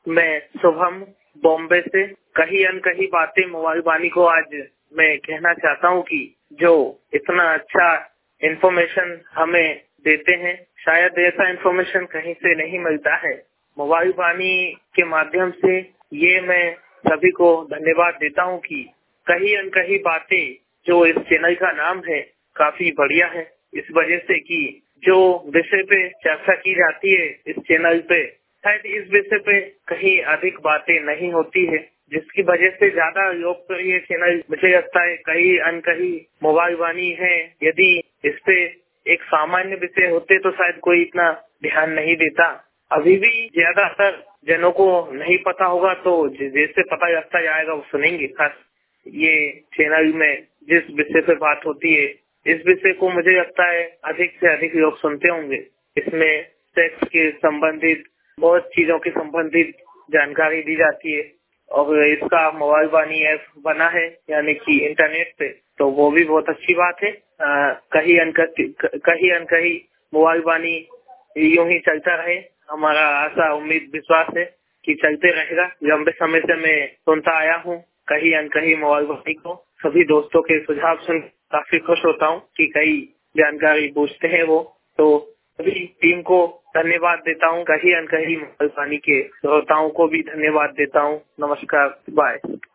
मैं शुभम बॉम्बे से कहीं अनकही बातें मोबाइल वाणी को आज मैं कहना चाहता हूँ कि जो इतना अच्छा इन्फॉर्मेशन हमें देते हैं, शायद ऐसा इन्फॉर्मेशन कहीं से नहीं मिलता है। मोबाइल वाणी के माध्यम से ये मैं सभी को धन्यवाद देता हूँ कि कहीं अनकही बातें जो इस चैनल का नाम है काफी बढ़िया है। इस वजह से कि जो विषय पे चर्चा की जाती है इस चैनल पे, शायद इस विषय पे कहीं अधिक बातें नहीं होती है, जिसकी वजह से ज्यादा लोकप्रिय चैनल मुझे लगता है कहीं अनकही मोबाइल वाणी है। यदि इस पे एक सामान्य विषय होते तो शायद कोई इतना ध्यान नहीं देता। अभी भी ज्यादातर जनों को नहीं पता होगा, तो जैसे पता लगता जाएगा वो सुनेंगे। खास ये चैनल में जिस विषय पे बात होती है, इस विषय को मुझे लगता है अधिक से अधिक लोग सुनते होंगे। इसमें सेक्स के संबंधित बहुत चीजों के संबंधित जानकारी दी जाती है और इसका मोबाइल वाणी ऐप बना है, यानी कि इंटरनेट पे, तो वो भी बहुत अच्छी बात है। कहीं अनकही मोबाइल वाणी यूं ही चलता रहे, हमारा आशा उम्मीद विश्वास है कि चलते रहेगा। लंबे समय से मैं सुनता आया हूँ कहीं अनकही मोबाइल वाणी को। सभी दोस्तों के सुझाव सुन काफी खुश होता हूँ कि कई जानकारी पूछते हैं वो। तो सभी टीम को धन्यवाद देता हूँ, कहीं अनकही मोबाइल वाणी के श्रोताओं को भी धन्यवाद देता हूँ। नमस्कार, बाय।